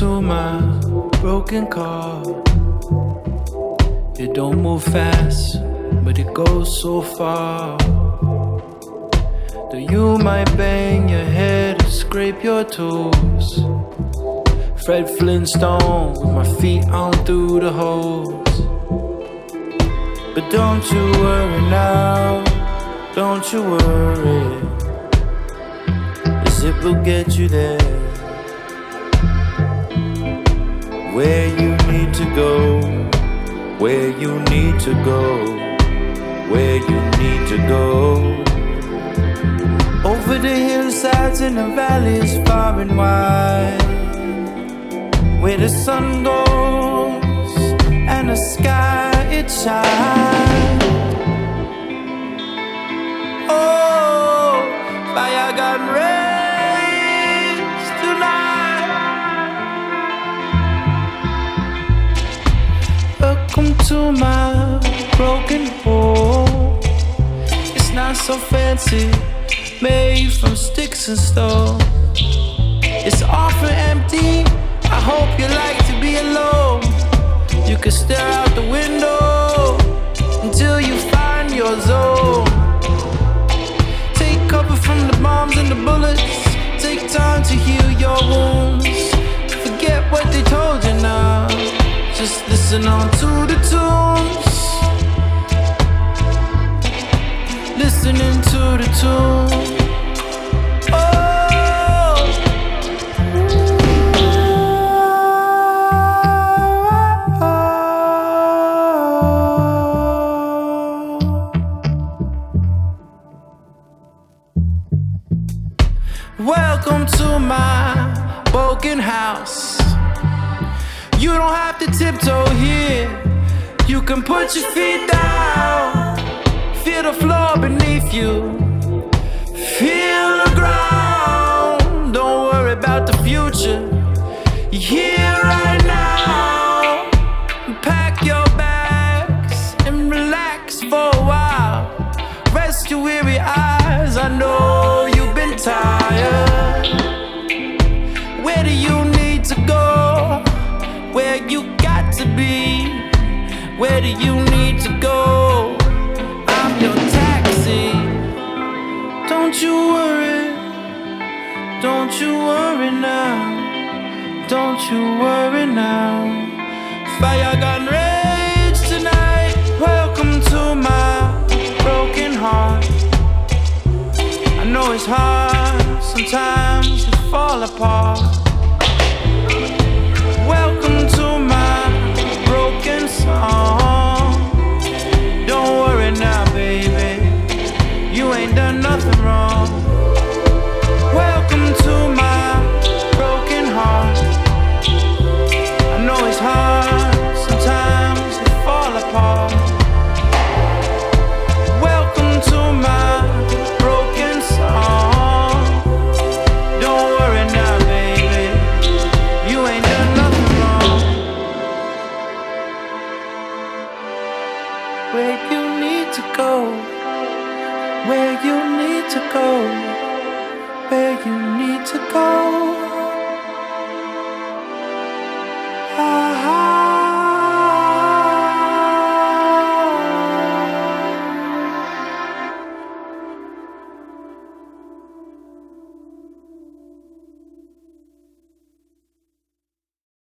to my broken car. It don't move fast, but it goes so far. Though you might bang your head and scrape your toes, Fred Flintstone with my feet on through the holes. But don't you worry now, don't you worry, 'cause it will get you there, where you need to go, where you need to go, where you need to go. Over the hillsides and the valleys far and wide, where the sun goes and the sky it shines. Oh, fire got raised tonight. Welcome to my broken home. It's not so fancy, made from sticks and stone. It's often empty. I hope you like to be alone. You can stare out the window until you find your zone. Take cover from the bombs and the bullets. Take time to heal your wounds. Forget what they told you now. Just listen on to the tunes. Listening to the tune. Welcome to my broken house. You don't have to tiptoe here. You can put your feet down. Feel the floor beneath you. Feel the ground. Don't worry about the future. You're here right now. Pack your bags and relax for a while. Rest your weary eyes. I know you've been tired. Where do you need to go? Where you got to be? Where do you need to go? I'm your taxi. Don't you worry, don't you worry now, don't you worry now. Fire gun rage tonight. Welcome to my broken heart. I know it's hard, sometimes you fall apart. Welcome to my broken song. Don't worry now, baby, you ain't done nothing wrong. Welcome to my broken heart. I know it's hard, sometimes you fall apart. Welcome to my broken song. Don't worry now, baby, you ain't done nothing wrong. Where you need to go, where you need to go.